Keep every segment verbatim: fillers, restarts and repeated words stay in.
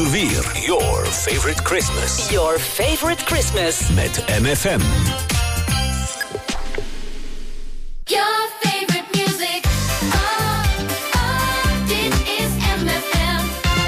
uur weer. Your favorite Christmas. Your favorite Christmas. Met M F M. Your favorite music. Oh, oh, dit is M F M.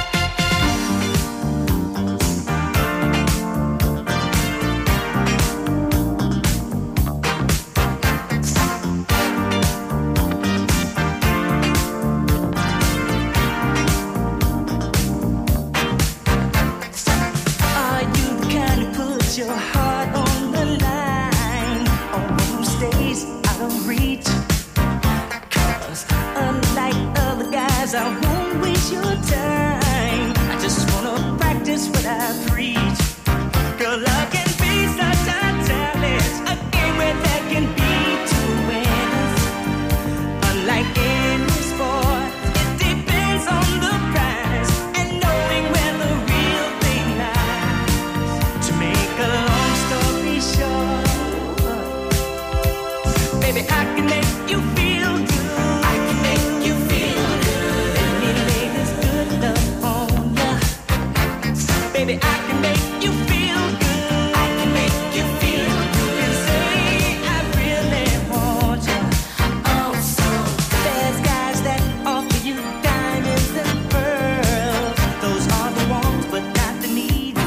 Are you the kind who puts your heart on the line, or who stays out of reach? 'Cause unlike other guys, I won't waste your time. I just wanna practice what I preach. Girl, love can be such a challenge, a game where there can be two winners. Unlike any sport, it depends on the prize and knowing where the real thing lies. To make a long story short, baby, I can make you feel good. I can make you feel good. Let me lay this good love on ya. Baby, I can make you feel good. I can make you feel good. And say I really want ya. Oh, so there's guys that offer you diamonds and pearls. Those are the ones, but not the needy.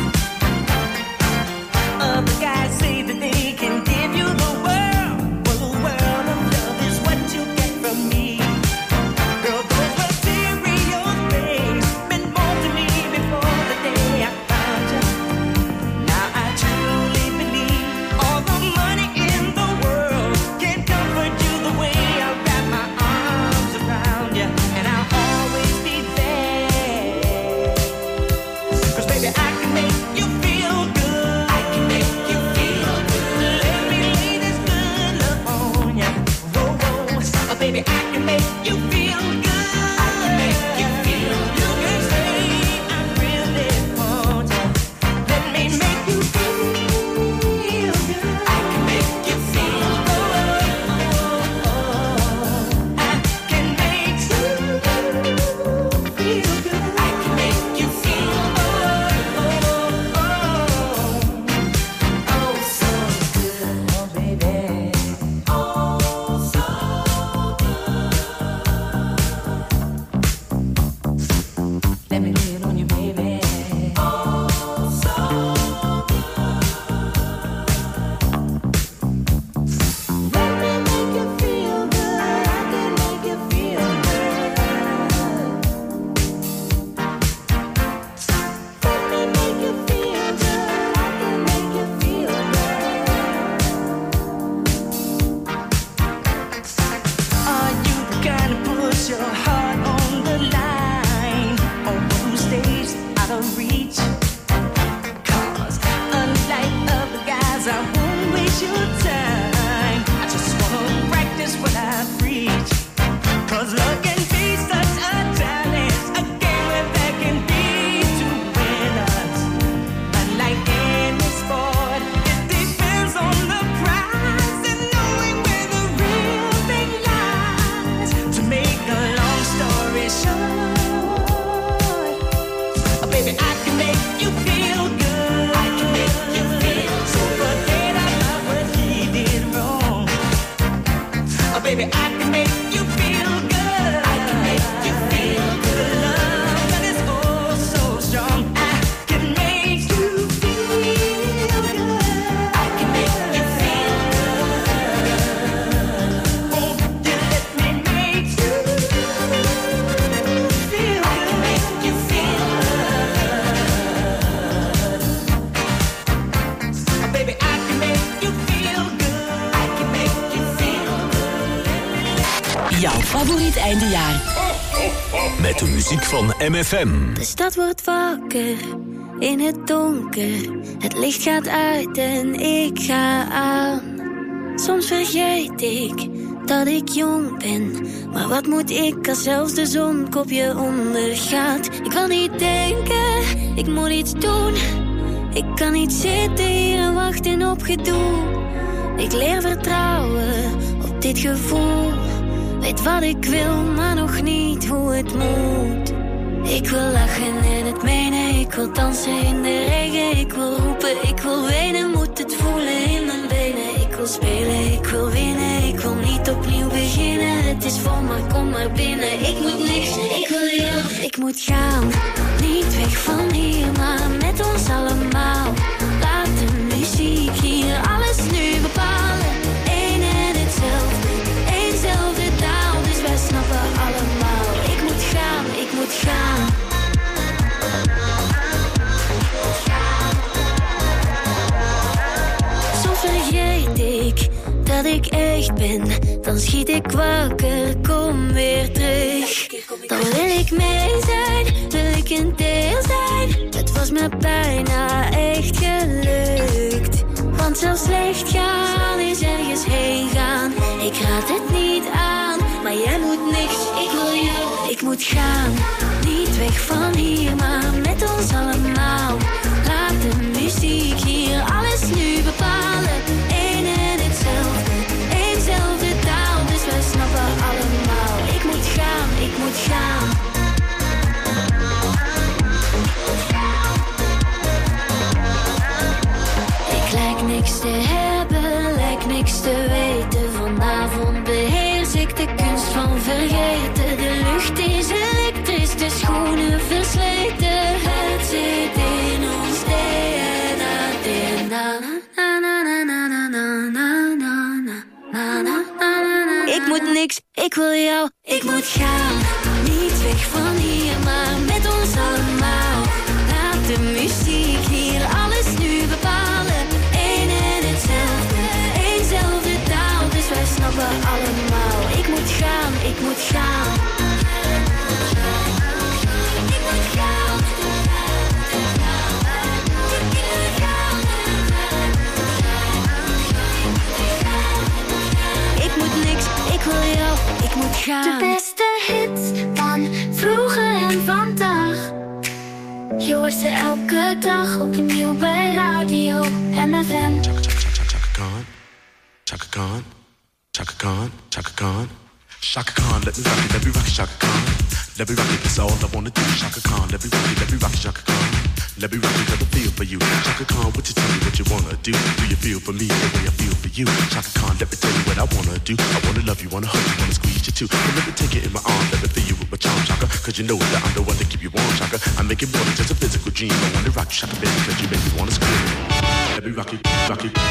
Other guys say that they can give you the world. Well, the world of love is what you get from me. Girl, those material things meant more to me before the day I found you. Now I truly believe all the money in the world can't comfort you the way I wrap my arms around you. And I'll always be there. 'Cause baby, I can make you feel good. I can make you feel good. Let me lay this good love on ya. Whoa, whoa. Oh, baby, I can make you feel good. I can make you feel good. You can say I really want ya. Let me make you feel good. I can make you feel good. I can make you feel good. I can make you feel good. Oh, so good, oh baby. Oh, so good. Let me lay it on you, baby. Oh, so let me make you feel good. I can make you feel good. Let me make you feel good. I can make you feel good. Are you the kind who puts your heart on the line, or who stays out of reach? 'Cause unlike other guys, I won't waste your time. I just wanna practice what I preach. 'Cause love can be such a challenge, a game where there can be two winners. Unlike any sport, it depends on the prize and knowing where the real thing lies. To make a long story short, oh, baby, I can make you feel good. I can make you feel so forget about what he did wrong. Oh, baby, I can make you feel good. I can make you feel good. Love that is oh so strong. I can make you feel good. I can make you feel good. Won't you let me make you feel good? I can make you feel good. Oh, baby, I can make you feel good. I can make you feel good. Jouw favoriet eindejaar. Met de muziek van M F M. De stad wordt wakker in het donker. Het licht gaat uit en ik ga aan. Soms vergeet ik dat ik jong ben. Maar wat moet ik als zelfs de zon kopje ondergaat? Ik wil niet denken, ik moet iets doen. Ik kan niet zitten hier en wachten op gedoe. Ik leer vertrouwen op dit gevoel. Weet wat ik wil, maar nog niet hoe het moet. Ik wil lachen en het menen, ik wil dansen in de regen. Ik wil roepen, ik wil wenen, moet het voelen in mijn benen. Ik wil spelen, ik wil winnen, ik wil niet opnieuw beginnen. Het is vol, maar kom maar binnen. Ik moet niks, ik wil jou. Ik moet gaan, niet weg van hier, maar met ons allemaal. Laat de muziek hier alles nu bepalen. Eén en hetzelfde, éénzelfde taal, dus wij snappen allemaal. Ik moet gaan, ik moet gaan. Soms vergeet ik dat ik echt ben. Dan schiet ik wakker, kom weer terug. Dan wil ik mee zijn, wil ik een deel zijn. Het was me bijna echt gelukt. Want zelfs slecht gaan is ergens heen gaan. Ik raad het niet aan, maar jij moet niks, ik wil jou. Ik moet gaan, niet weg van hier, maar met ons allemaal. Laat de muziek hier alles nu bepalen. Eén en hetzelfde, éénzelfde taal, dus wij snappen allemaal. Ik moet gaan, ik moet gaan. Ik lijk niks te hebben, lijk niks te weten. Vanavond beheers ik de kunst van vergeten. De lucht is elektrisch, de schoenen versleten. Het zit in ons D N A, D N A. Na, na, na, na, na, na, na, na, na, na, na, na. Ik moet niks, ik wil jou. Ik moet gaan, niet weg van hier, maar met ons allemaal. Laat de muziek hier alles nu bepalen. Eén en hetzelfde, éénzelfde taal, dus wij snappen allemaal. Ik moet gaan, ik moet gaan. Ik moet gaan. Ik moet niks, ik wil jou, ik moet gaan. De beste hits van vroeger en vandaag. Je hoort ze elke dag opnieuw bij radio M F M. Chaka Khan, Chaka Khan, Chaka Khan, Chaka Khan, let me rock it, let me rock it, Chaka Khan. Let me rock it, that's all I wanna do. Chaka Khan, let me rock it, let me rock it, Chaka Khan. Let me rock it, got the feel for you. Chaka Khan, what you tell me what you wanna do? Do you feel for me the way I feel for you? Chaka Khan, let me tell you what I wanna do. I wanna love you, wanna hug you, wanna squeeze you too. And let me take it in my arms, let me feel you with my charm, Chaka. Cause you know that I'm the one to keep you warm, Chaka. I make it more than just a physical dream. I wanna rock you, Chaka, baby, cause you make me wanna scream. Let me rock it, rock it.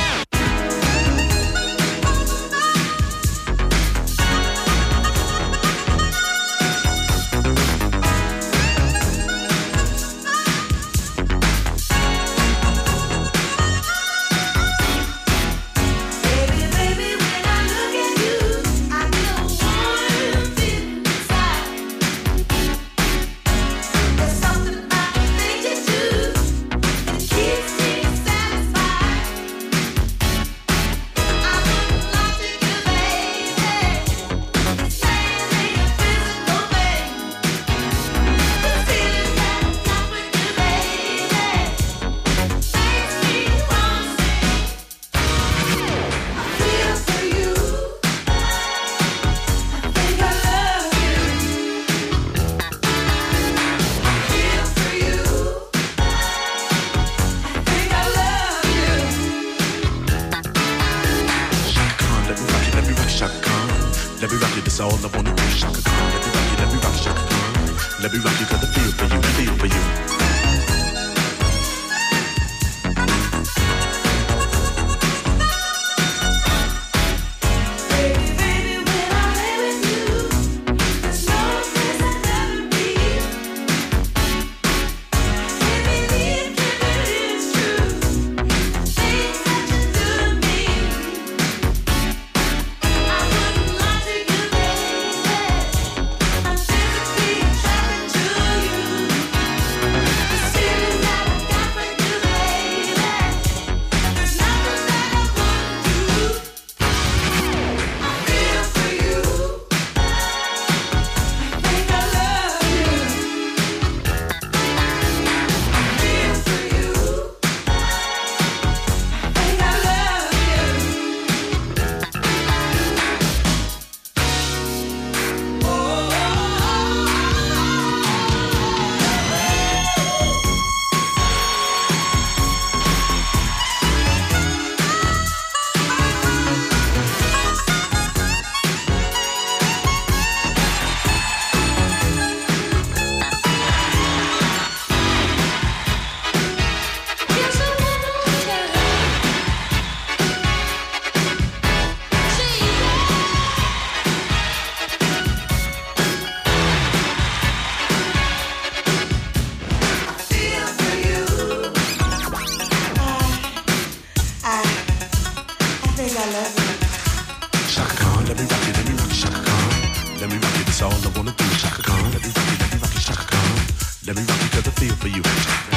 Shaka Khan, let me rock it, let me rock it, Shaka Khan. Let me rock it, that's all I wanna do. Shaka Khan, let me rock it, let me rock it, Shaka Khan. Let me rock it 'cause I feel for you.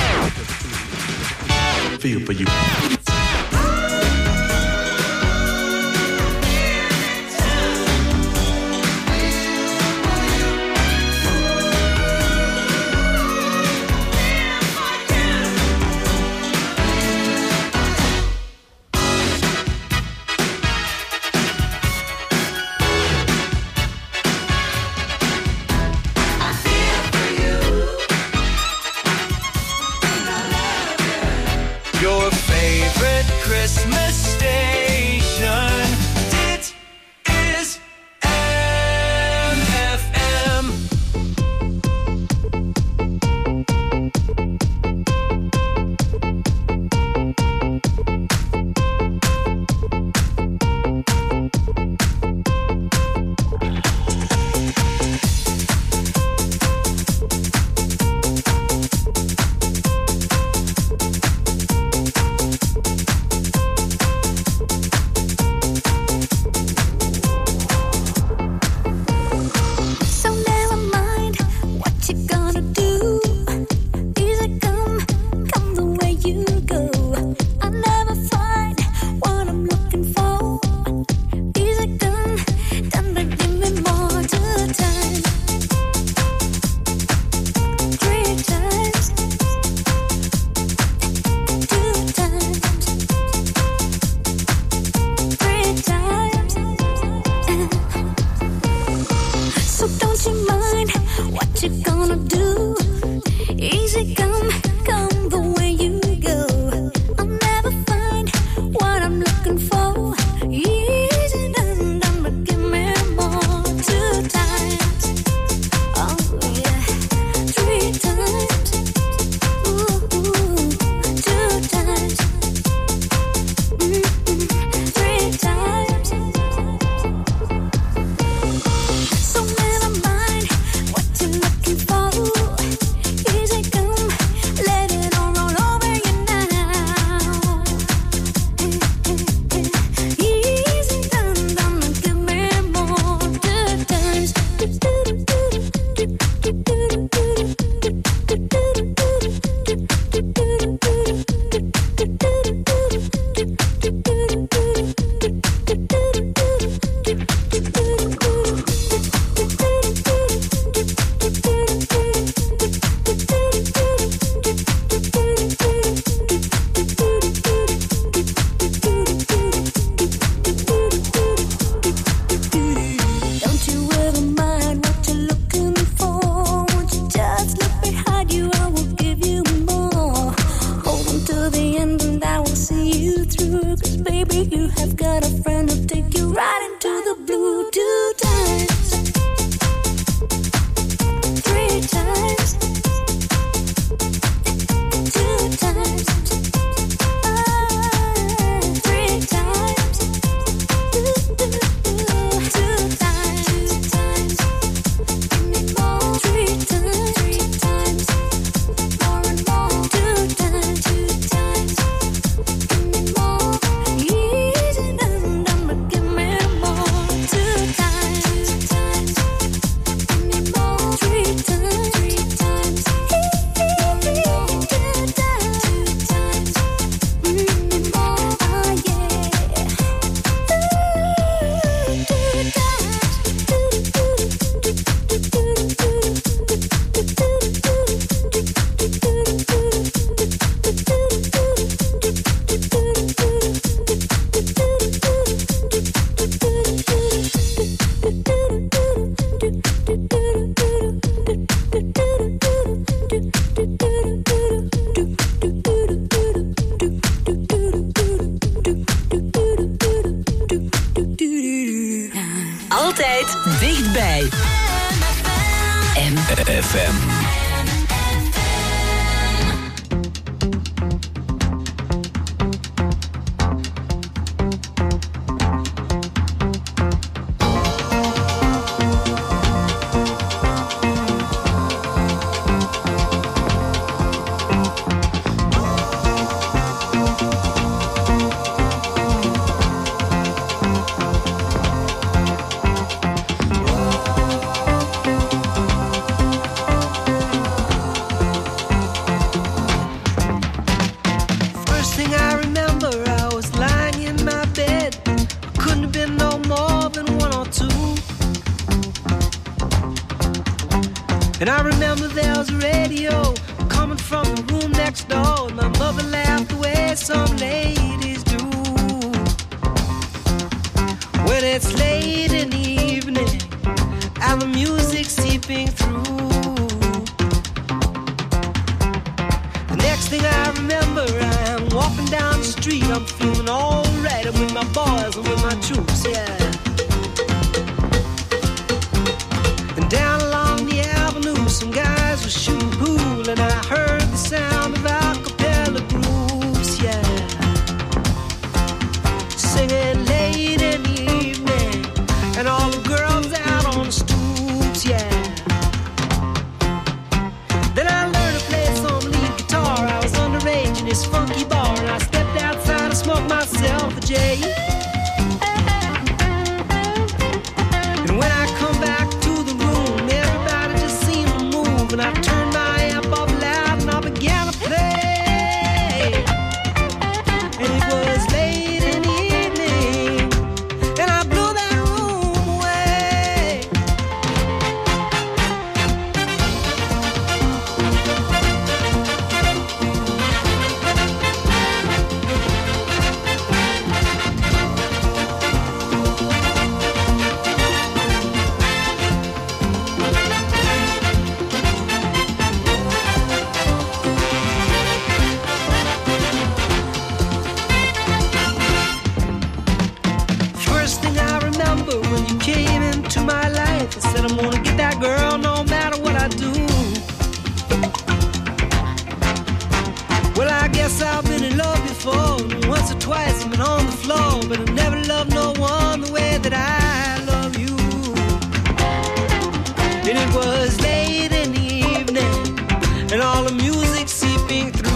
Feel for you. Your favorite Christmas station. Dit is M F M. Altijd dichtbij. M F M. And I remember there was a radio coming from the room next door, and my mother laughed the way some ladies do. When it's late in the evening and the music's seeping through, the next thing I remember, I'm walking down the street, I'm feeling alright, I'm with my boys, I'm with my troops, yeah. And down along the avenue, some guys were shooting pool, and I heard the sound of a cappella groups, yeah, singing late in the evening, and all the girls out on the stoops, yeah. Then I learned to play some lead guitar. I was underage in this funky bar, and I stepped outside to smoke myself a J. And when I come back to the room, everybody just seemed to move, and I turned my amp up loud and I began to play. And it was late in the evening, and I blew that room away. First thing I remember when you came into my life, I said I'm gonna get that girl no matter what I do. Well, I guess I've been in love before, once or twice I've been on the floor, but I never loved no one the way that I love you. And it was late in the evening, and all the music seeping through.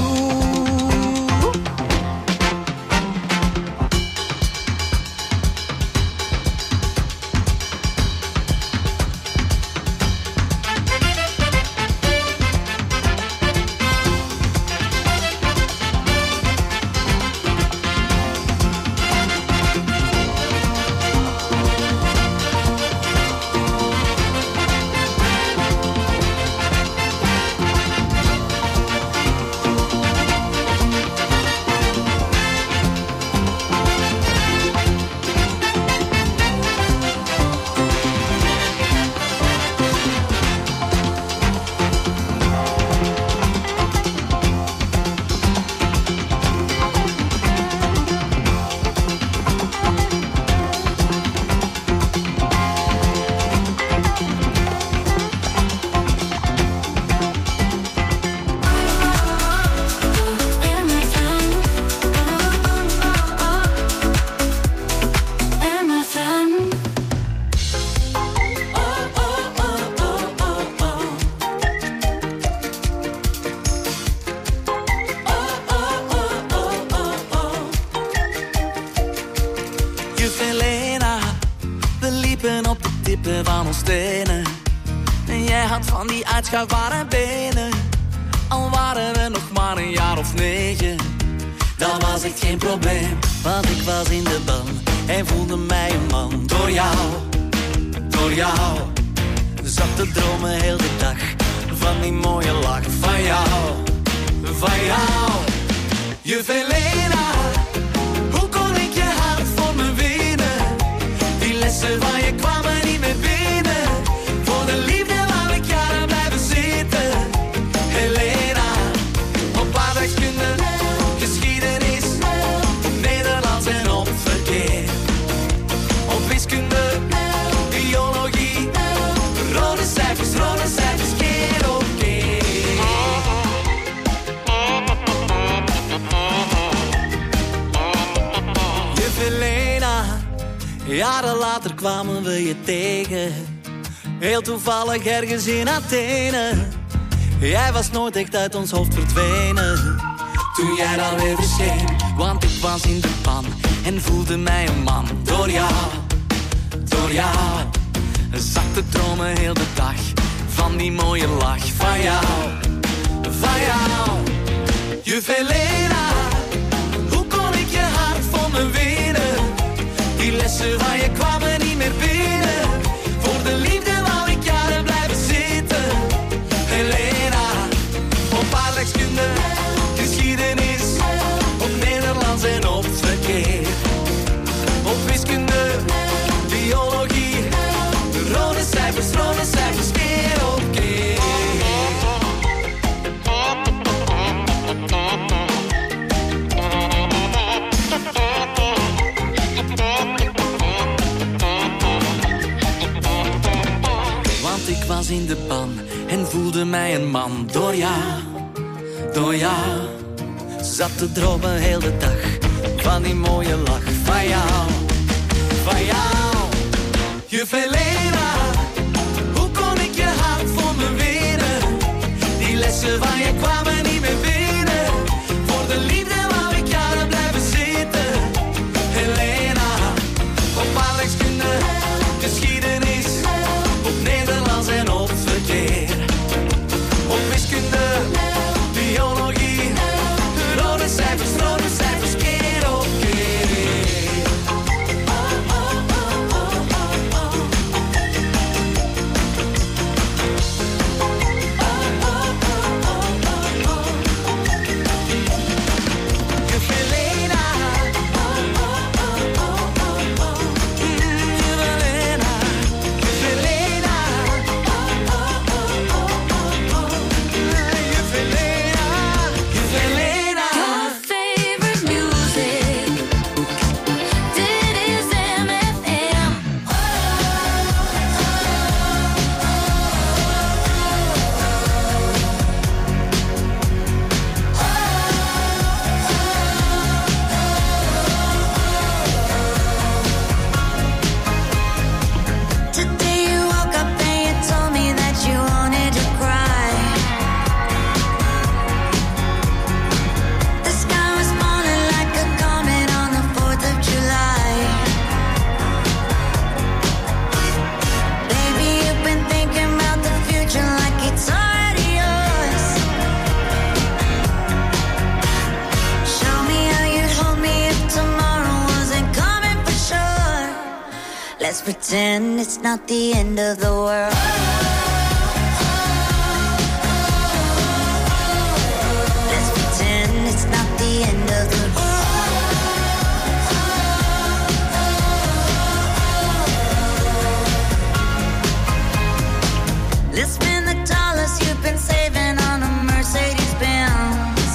Van die uitschuifbare benen, al waren we nog maar een jaar of negen. Dat was echt geen probleem, want ik was in de ban en voelde mij een man. Door jou, door jou, zat te dromen heel de dag van die mooie lach van jou, van jou. Je Helena, hoe kon ik je hart voor me winnen? Die lessen van je kwamen niet meer binnen. Voor de liefde wou ik jaren blijven zitten. Helena, op aardrijkskunde, geschiedenis, Nederlands en op verkeer. Op wiskunde, biologie, rode cijfers, rode cijfers, keer op keer. Juf Helena, jaren later kwamen we je tegen. Heel toevallig ergens in Athene. Jij was nooit echt uit ons hoofd verdwenen. Toen jij dan weer verscheen, want ik was in de pan en voelde mij een man. Door jou, door jou, zat te dromen heel de dag van die mooie lach van jou, van jou. Juf Helena, hoe kon ik je hart voor me winnen? Die lessen van je kwamen niet meer binnen. Voor de liefde wou ik jaren blijven zitten. was in de ban en voelde mij een man. Door jou, door jou. Zat te dromen heel de dag van die mooie lach. Van jou, van jou. Juf Helena, hoe kon ik je hart voor me winnen? Die lessen van je kwamen niet meer binnen. Voor de liefde wou ik jaren blijven zitten. Helena, op aardrijkskunde, geschiedenis, op Nederlands en op verkeer. Op wiskunde, biologie, rode cijfers, rode cijfers, keer op keer. Oh, oh, oh, oh, oh, oh. Oh, oh, oh, oh, oh, oh. Juf Helena. Oh, oh, oh, oh, oh, oh. Mm, Juf Helena. Juf Helena. Oh, oh, oh, oh, oh, oh. Juf Helena. Juf Helena. Your favorite music. Dit is M F M. Today you woke up and you told me that you wanted to cry. The sky was falling like a comet on the fourth of July. Baby, you've been thinking about the future like it's already yours. Show me how you'd hold me if tomorrow wasn't coming for sure. Let's pretend it's not the end of the world. Let's pretend it's not the end of the world. Let's spend the dollars you've been saving on a Mercedes Benz.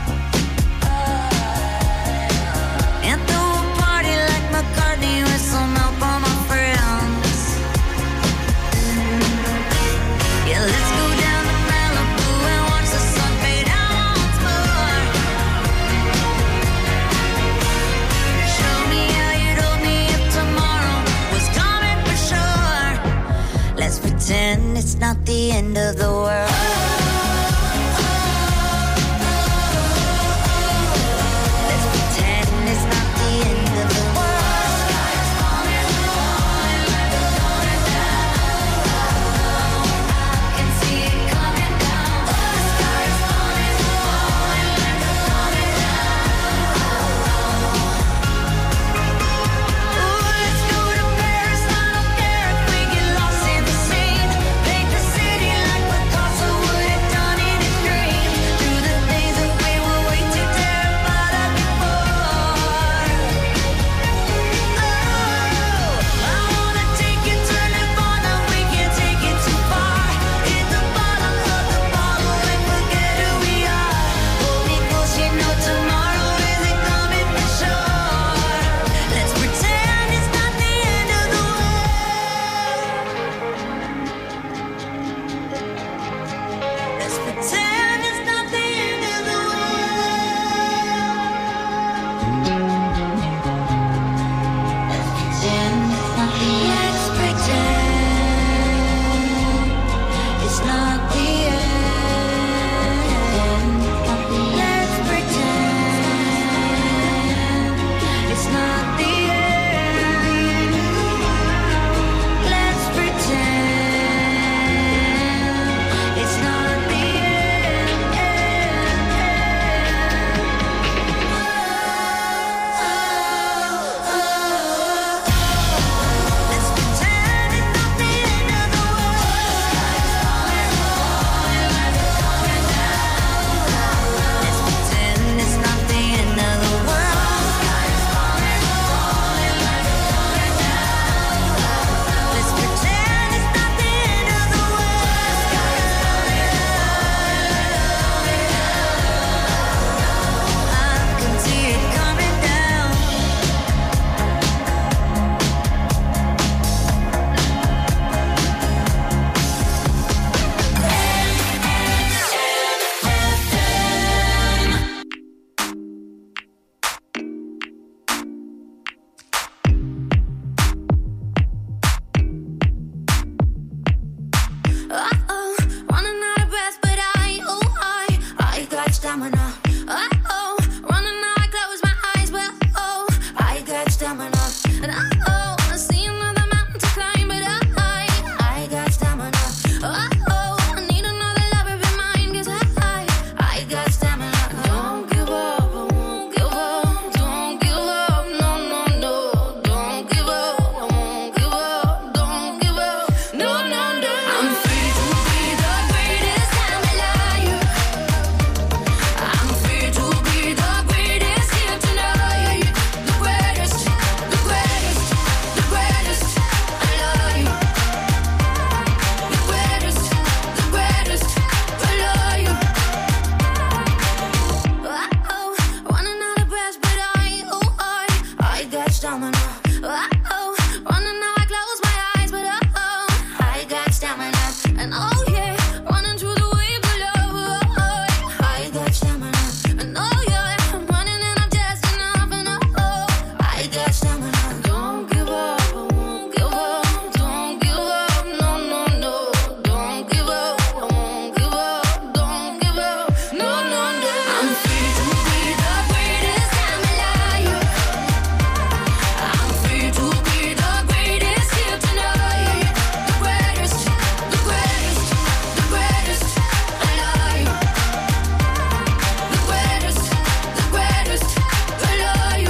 And throw a party like McCartney with some help on my friends. Yeah, let's go down to Malibu and watch the sun fade out once more. Show me how you'd hold me if tomorrow was coming for sure. Let's pretend it's not the end of the world. Let's pretend it's not the end of the world. Sky is falling, falling like a coming down. I can see it coming down. The sky is falling, falling like a coming down. Ooh, let's go to Paris. I don't care if we get lost in the scene. Paint the city like Picasso And oh, I see another mountain to climb, but I, I got stamina. Oh, oh, I need another lover in mine, 'cause I, I got stamina. Don't give up, I won't give up. Don't give up, no, no, no. Don't give up, I won't give up. Don't give up, no, no, no. I'm free to be the greatest I'm alive. I'm free to be the greatest here tonight. The greatest, the greatest, the greatest alive. The greatest, the greatest alive. Oh, running out of breath, but I, oh, I, I got stamina. Oh, running now I close my eyes, but oh, I got stamina. And oh yeah, running through the waves of love. Oh, I got stamina. And oh yeah, I'm running and I'm just enough. And oh, I got stamina. Don't give up, I won't give up. Don't give up, no, no, no. Don't give up, I won't give up. Don't give up, no, no, no. I'm free to be the greatest I'm alive. I'm free to be the greatest here tonight. The greatest, the greatest, the greatest alive. The greatest, the greatest alive.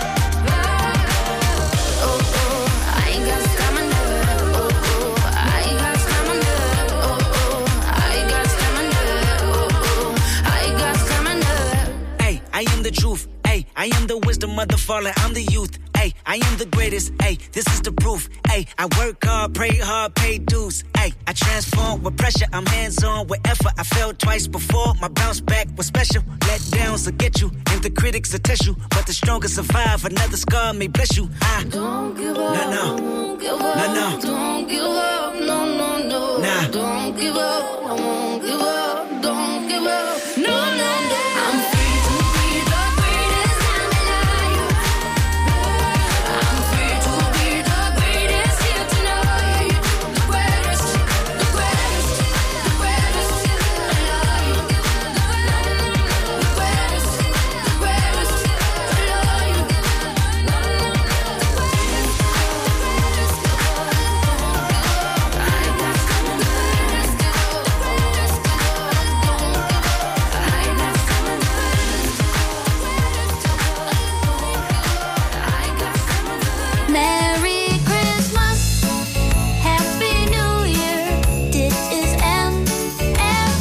Oh, oh, I got stamina. Oh, oh, I got stamina. Oh, oh, I got stamina. Oh, oh, I got stamina. Hey, I am the truth. Hey, I am the wisdom of the fallen. I'm the youth. Hey, I am the greatest. Hey, this is the proof. Hey, I work hard, pray hard, pay dues. Hey, I transform with pressure. I'm hands on with effort. I failed twice before. My bounce back was special. Let downs will get you, and the critics will test you. But the strongest survive. Another scar may bless you. I Don't give up, No, no. I won't give up. No, no. Don't give up, no, no, no. Nah. Don't give up, I won't give up. Don't give up, no, no, no. I'm free to be the greatest I'm alive. I'm free to be the greatest here tonight. The greatest, the greatest, the greatest alive. The greatest, the greatest alive. Merry Christmas, Happy New Year. Dit is M F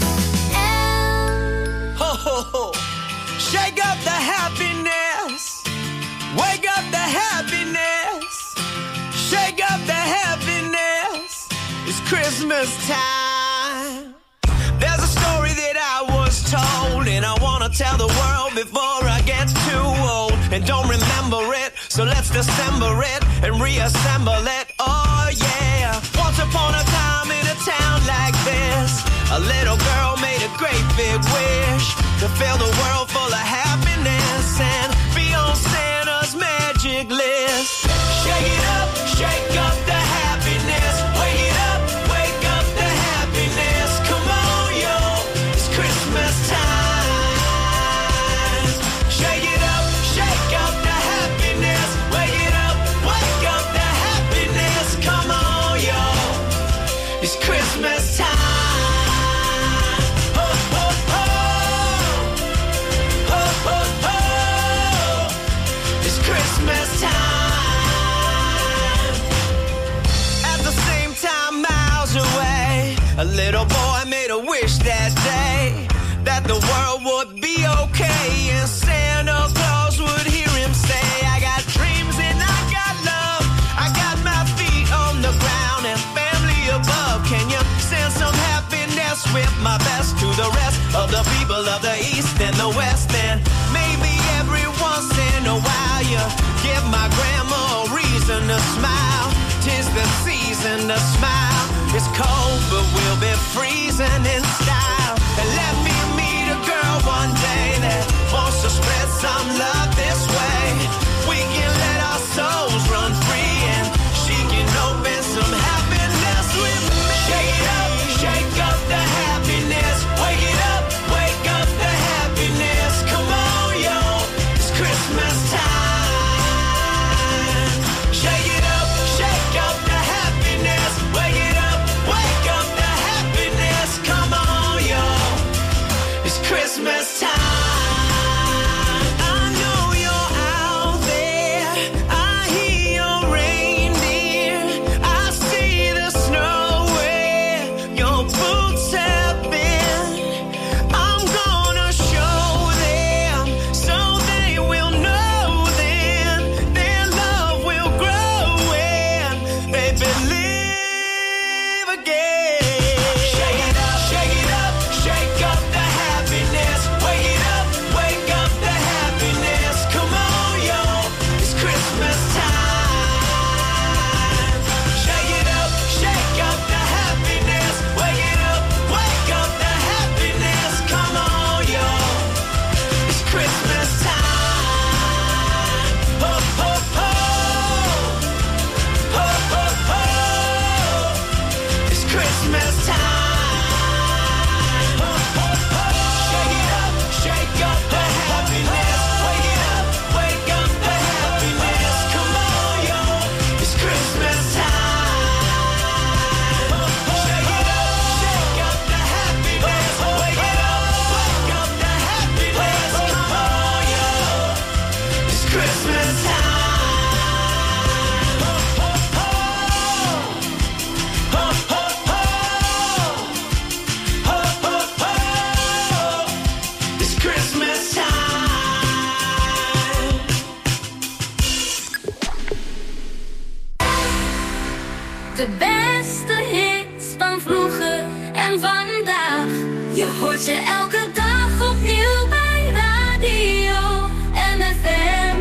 M. Ho, ho, ho. Shake up the happiness. Wake up the happiness. Shake up the happiness. It's Christmas time. There's a story that I was told, and I want to tell the world before I get too old and don't remember it. So let's dissemble it and reassemble it. Oh yeah. Once upon a time in a town like this, a little girl made a great big wish to fill the world full of happiness and be on Santa's magic list. Shake it up, shake up the happiness. Wake it up, wake up the happiness. Come on, yo, it's Christmas time. Shake it up, shake up the happiness. Wake it up, wake up the happiness. Come on, yo, it's Christmas time. Ho, ho, ho. Ho, ho, ho. It's Christmas time. At the same time, miles away, a little boy made a wish that day that the world would be okay and Santa Claus would hear him say, I got dreams and I got love. I got my feet on the ground and family above. Can you send some happiness with my best to the rest of the people of the East and the West? And maybe every once in a while you give my grandma a reason to smile. 'Tis the season to smile. It's cold, but we'll be freezing in style. And let me meet a girl one day that wants to spread some love this way. We can let our souls run free and she can open some happiness with me. Shake it up, shake up the happiness. Wake it up, wake up the happiness. Come on, yo, it's Christmas time. De beste hits van vroeger en vandaag. Je hoort ze elke dag opnieuw bij Radio M F M.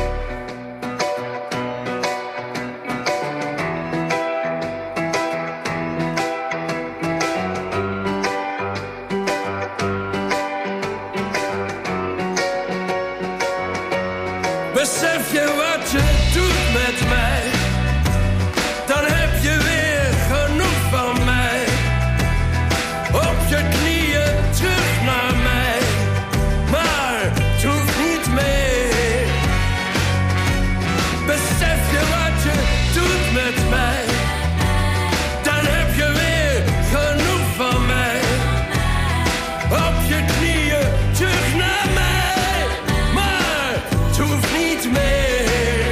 Besef je wat je doet met mij, dan heb je weer genoeg van mij. Op je knieën terug naar mij, maar het hoeft niet meer. Besef je wat je doet met mij, dan heb je weer genoeg van mij. Op je knieën terug naar mij, maar het hoeft niet meer.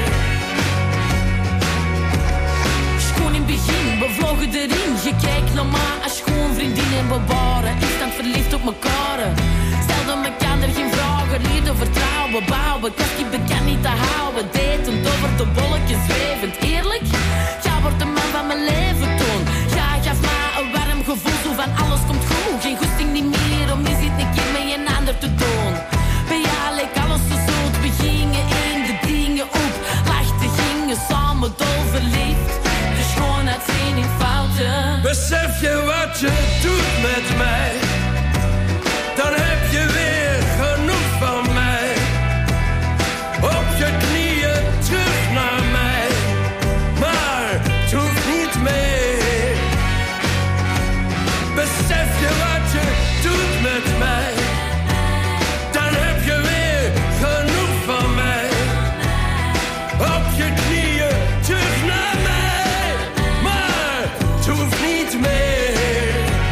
Schoon in het begin, we vlogen erin. Je kijkt naar mij als schoon vriendin en we waren instant verliefd op mekaar. Stelden mekaar er geen vragen, leerden vertrouwen, bouwen. Kastje bekend niet te houden, daten over de bolletjes zwevend. Eerlijk, jij wordt de man van mijn leven toen. Jij gaf mij een warm gevoel, zo van alles komt goed. Geen goesting niet meer om eens een keer met een ander te doen. Bij jou leek alles zo zoet, we gingen in de dingen op. Lachten, gingen samen dol verliefd. De schoonheid zijn in fouten. Besef je wat je doet met mij, dan heb je weer genoeg van mij. Op je knieën terug naar mij, maar het hoeft niet meer. Besef je wat je doet met mij, dan heb je weer genoeg van mij. Op je knieën terug naar mij, maar het hoeft niet meer.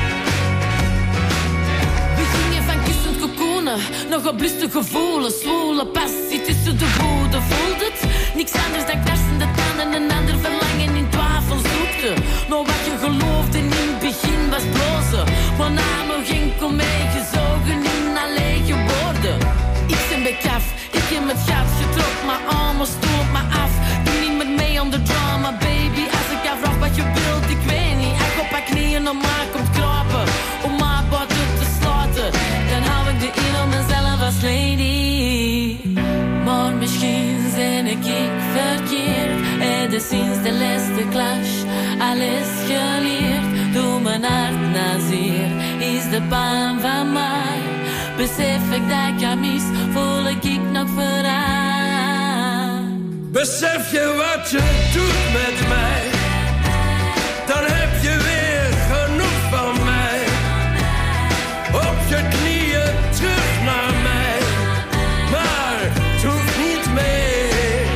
We gingen van kussend kokoenen, nog op lustig gevoelen. Zwoele passie tussen de woorden, voelt het? Niks anders dan knarsende tanden, een ander verlangen in twijfel zoekte. Nou wat je geloofde in het begin was blozen, maar na nog enkel meegezogen in alleen geworden. Ik ben bekaf, ik heb het gat getrokken, maar allemaal stoot me af. Doe niet met mee on the drama, baby. Als ik jou vraag wat je wilt, ik weet niet. Ik op haar knieën om mij komt krapen, om mij buiten te sluiten. Dan hou ik de eer om mezelf als lady. Maar misschien ben ik verkeerd. En de sinds de laatste clash alles geleerd. Doe mijn hart naar zeer, is de pijn van mij. Besef ik dat ik jou mis, voel ik ik nog vooraan. Besef je wat je doet met mij, dan heb je weer genoeg van mij. Op je knieën terug naar mij, maar het hoeft niet meer.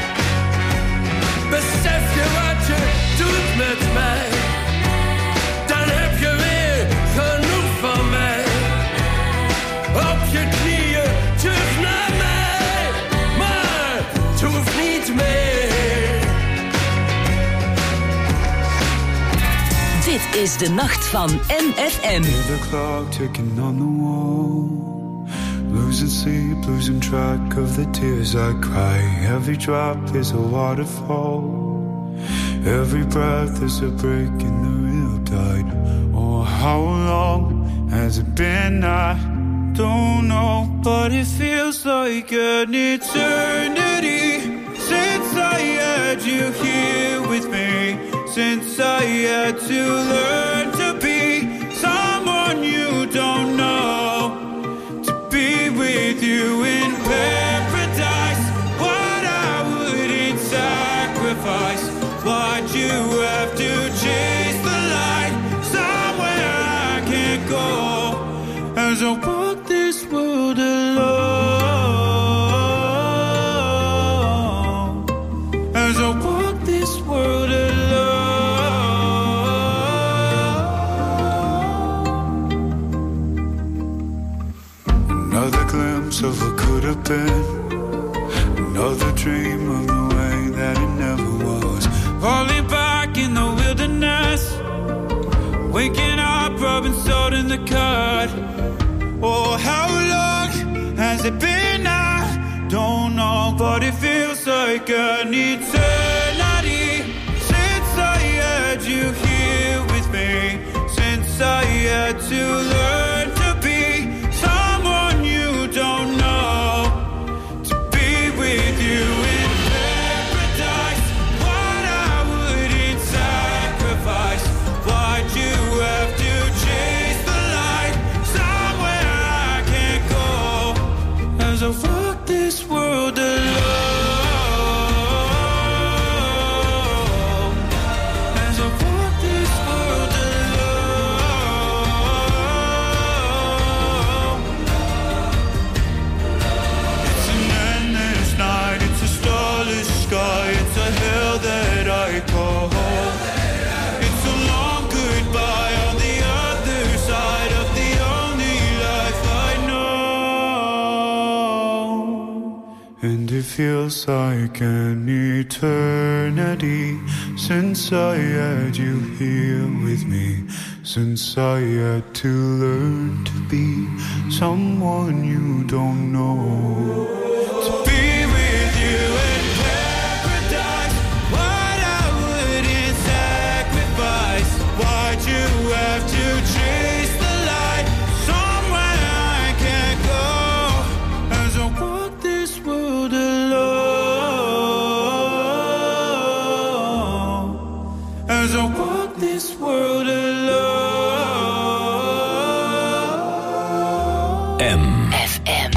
Besef je wat je doet met mij, dan heb je weer genoeg van mij. Op je knieën terug naar mij, maar het hoeft niet meer. Dit is de nacht van M F M. The clock ticking on the wall, losing sleep, losing track of the tears I cry. Every drop is a waterfall, every breath is a break in the riptide. Oh, how long has it been? I don't know, but it feels like an eternity since I had you here with me, since I had to learn to be someone you don't know, to be with you in paradise. What I wouldn't sacrifice, why'd you have to chase the light somewhere I can't go, as I walk this world alone, as I walk this world alone. Another glimpse of what could have been, another dream of the way that it never was. Falling back in the wilderness, waking up, rubbing salt in the cut. Oh, how long has it been? I don't know, but it feels like an eternity since I had had to learn to be someone you don't know, to be with you in paradise. What I wouldn't sacrifice. Why'd you have to chase the light somewhere I can't go? As I walk this world alone. It feels like an eternity since I had you here with me, since I had to learn to be someone you don't know. To be with you in paradise, what I wouldn't sacrifice. Why'd you have to chase the light somewhere I can't go? As I walk this world alone, as I walk this world alone. M. F M.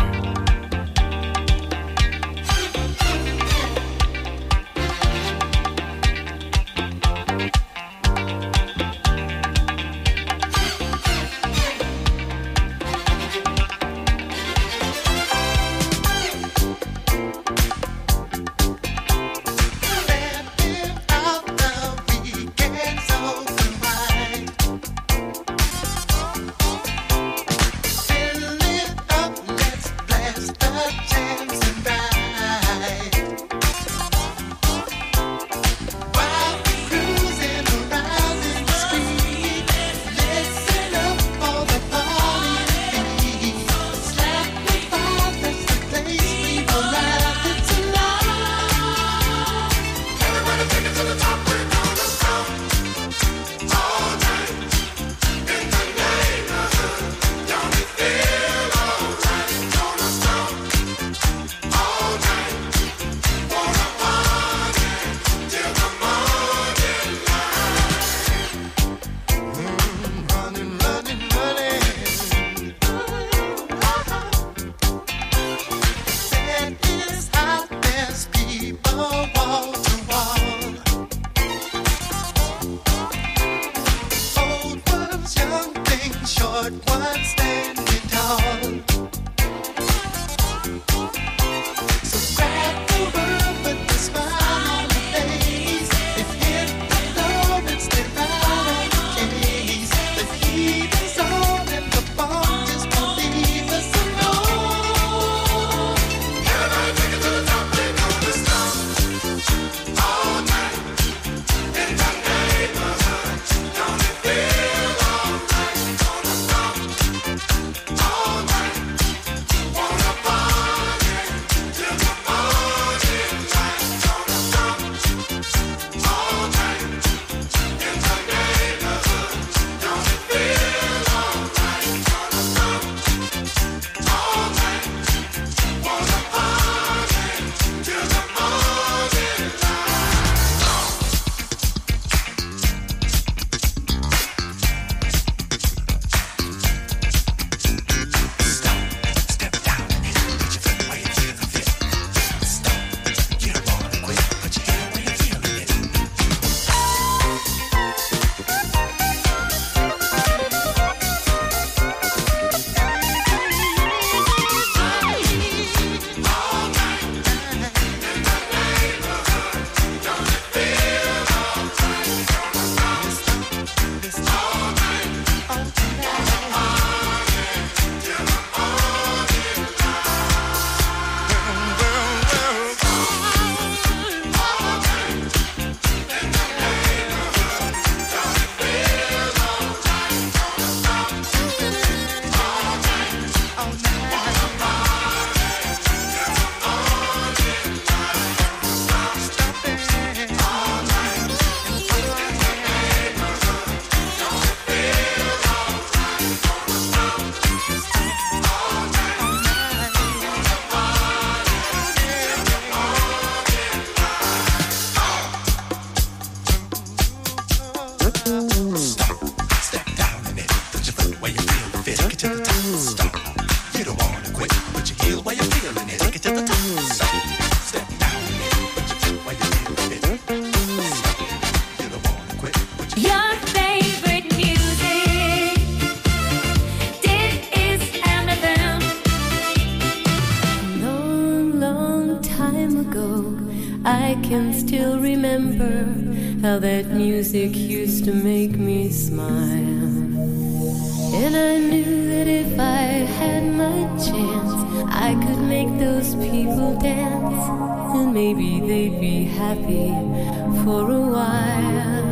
can still remember how that music used to make me smile. And I knew that if I had my chance, I could make those people dance, and maybe they'd be happy for a while.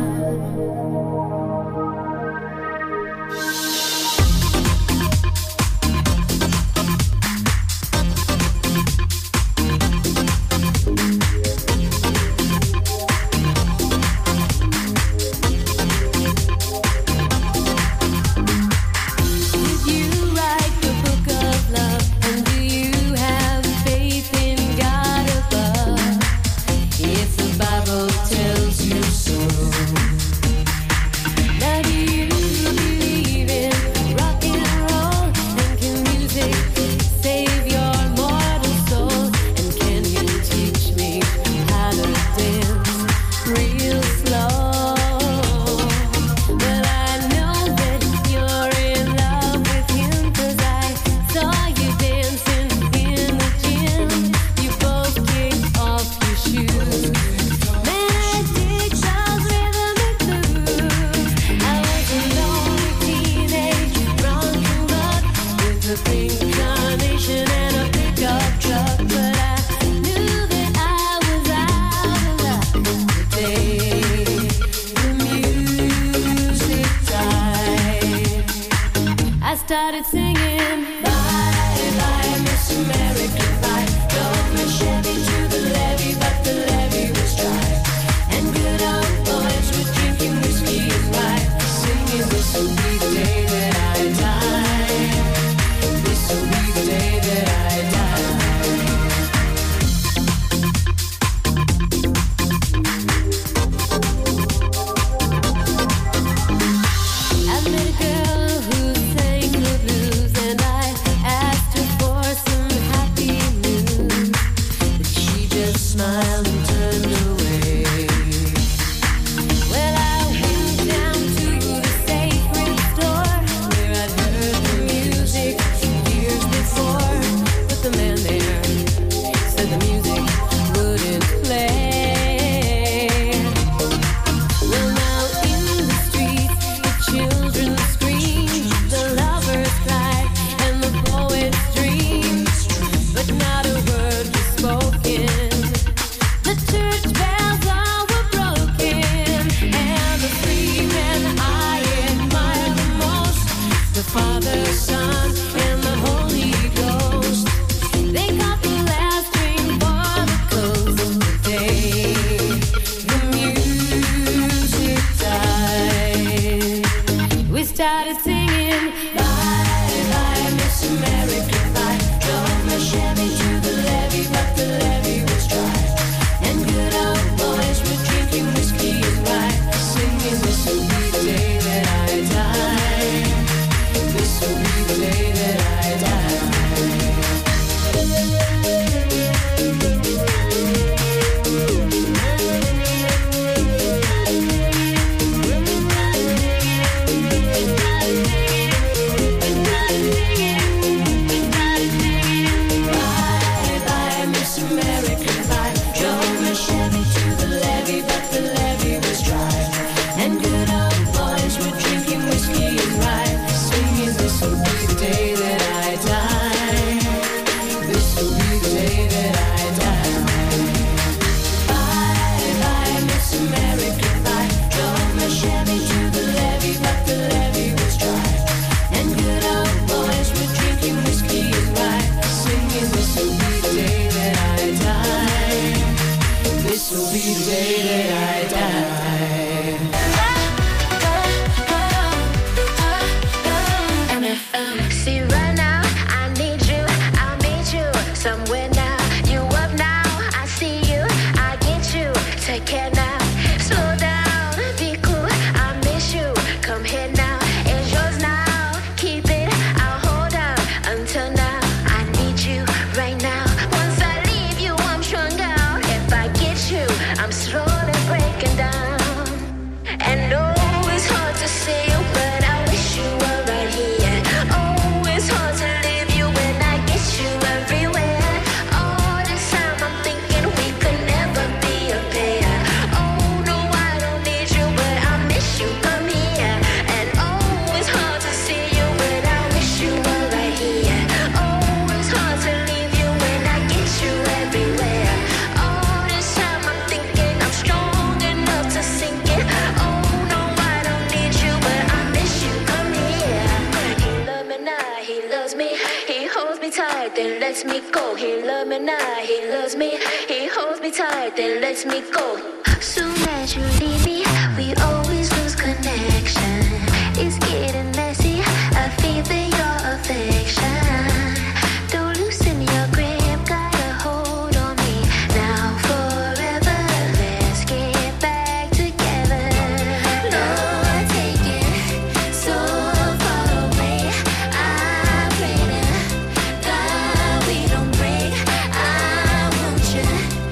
So me now, he loves me. He holds me tight, then lets me go. Soon as you leave me, we always lose connection. It's getting messy, I feel that your affection. Don't loosen your grip, got a hold on me. Now forever, let's get back together. Lord, take it so far away. I pray to God we don't break. I want you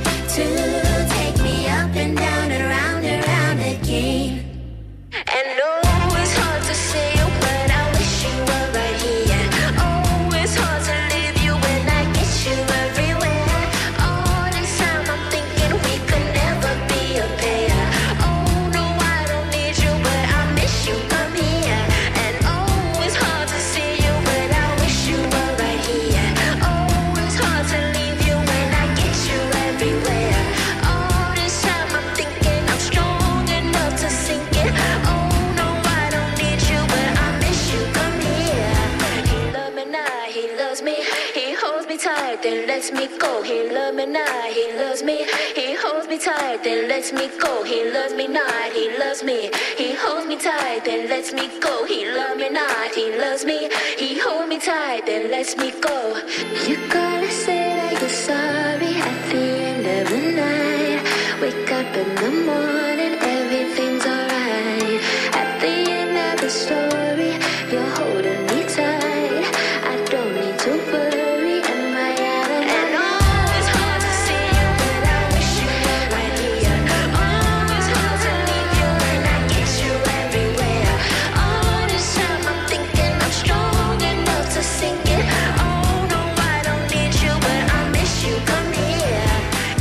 to take me up and down and round and round again. And no, it's hard to say, but I wish you were right here. Oh, it's hard to leave you when I get you everywhere. All this time I'm thinking we could never be a pair. Oh, no, I don't need you, but I miss you, come here. And oh, it's hard to see you, but I wish you were right here. Oh, it's hard to leave you when I get you everywhere. All this time I'm thinking I'm strong enough to sink it. Oh, no, I don't need you, but I miss you, come here. He loves me now, he loves me. He holds me tight, then lets me go. He loves me now, he loves me. He holds me tight, then lets me go. He loves me not, he loves me. He holds me tight, then lets me go. He loves me not, he loves me. He holds me tight, then lets me go. You gotta say that you're sorry at the end of the night. Wake up in the morning, everything's alright. At the end of the story, you're holding me tight. I don't need to worry, am I out of and oh, it's hard to see you, but I wish you were right here. Oh, it's hard to leave you when I get you everywhere. All this time I'm thinking I'm strong enough to sink it. Oh, no, I don't need you, but I miss you, come here.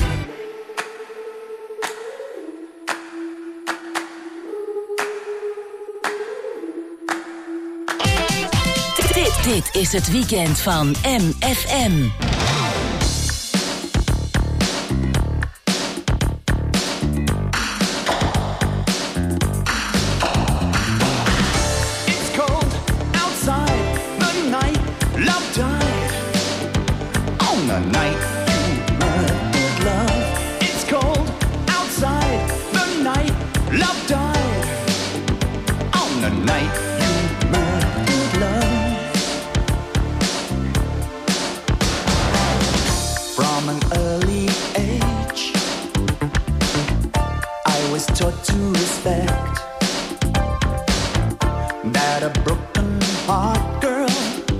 Dit, dit is het weekend van M F M. It's cold outside the night, love died on the night you murdered love. It's cold outside the night, love died on the night you murdered love. From an early age, I was taught to respect that a broken heart girl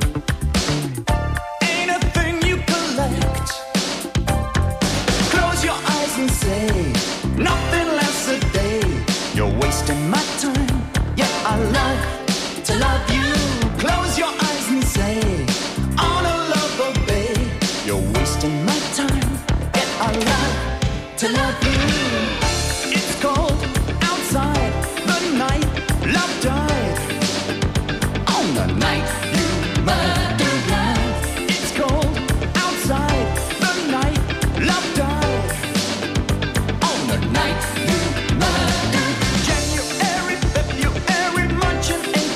ain't a thing you collect. Close your eyes and say nothing lasts a day. You're wasting my time. Yeah, I love to love you. Close your eyes and say on a love obey. You're wasting my time. Yeah, I love to love you. It's cold outside the night, love died on the night you murdered love. It's cold outside the night, love died on the night you murdered. January, February, March and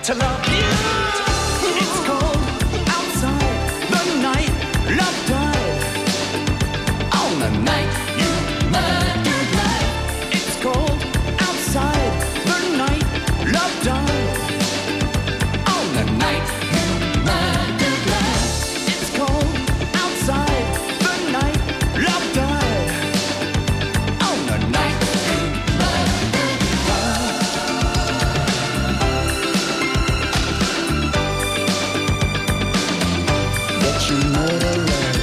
to love you. It's cold outside, the night love died. On the night you murdered life. It's cold outside, the night love died. On the night you murdered life. It's cold outside, the night love died. On the night you murdered life. That you murder love.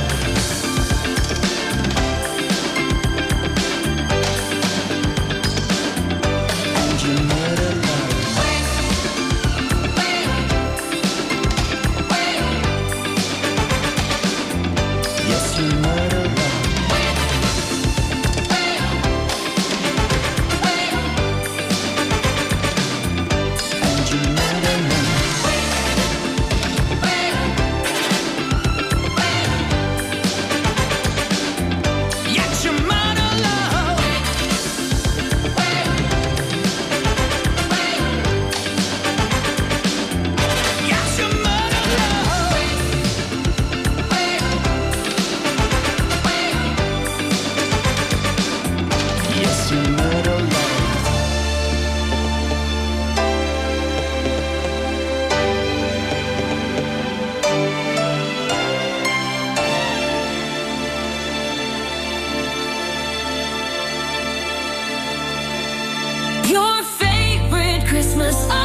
And you murder love. Yes, you murder love. And you murder love. Yes, you murder love. Yes, you murder love. Yes, you murder love. Your favorite Christmas song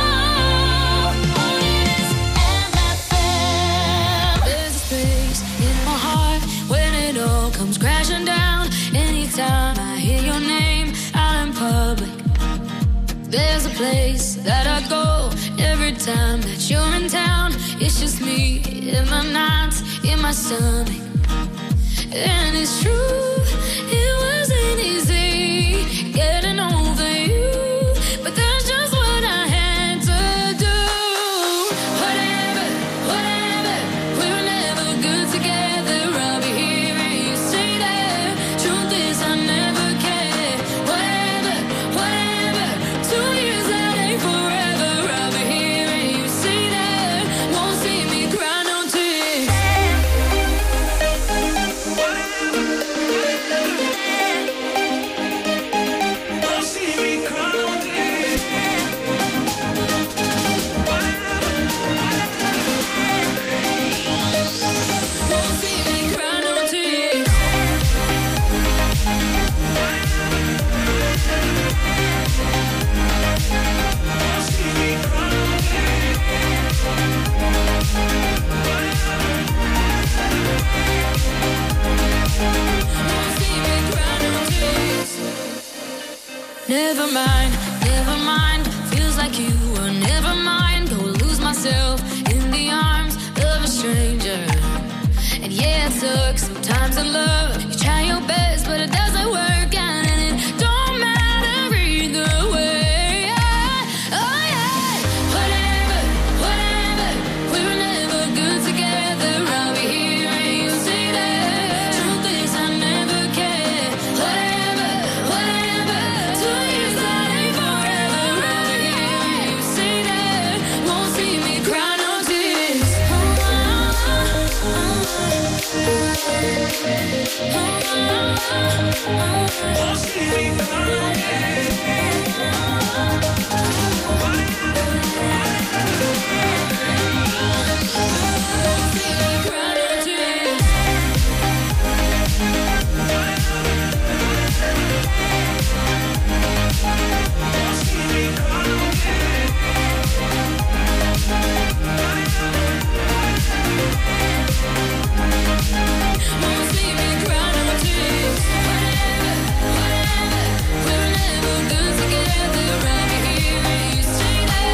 is M F M. There's a space in my heart when it all comes crashing down. Anytime I hear your name out in public, there's a place that I go every time that you're in town. It's just me in my nights, in my stomach. And it's true, it wasn't easy getting over you, but that's just what I had to do. Whatever, whatever, we were never good together. I'll be here and you stay there. Truth is I never cared. Whatever, whatever, two years that ain't forever. I'll be here and you stay there. Won't see me cry no tears. Won't see me cry no tears. Won't see me cry no tears. Never mind, never mind. Feels like you were never mind. Go lose myself in the arms of a stranger. And yeah, it sucks sometimes in love. You try your best, but it